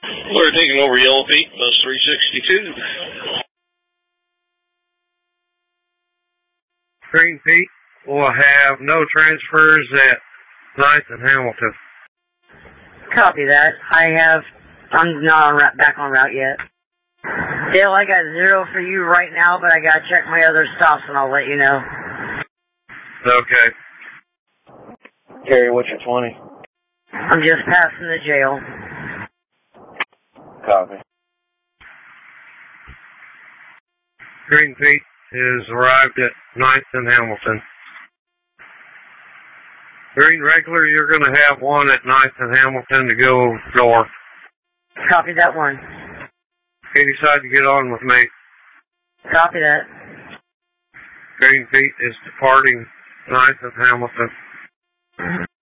We're taking over Yellow Feet, bus 362. Green Feet will have no transfers at 9th and Hamilton. Copy that. I'm not back on route yet. Dale, I got 0 for you right now, but I gotta check my other stops and I'll let you know. Okay. Gary, what's your 20? I'm just passing the jail. Copy. Green Feet is arrived at 9th and Hamilton. Green Regular, you're going to have one at 9th and Hamilton to go north. Copy that one. He decided to get on with me. Copy that. Green Feet is departing 9th and Hamilton.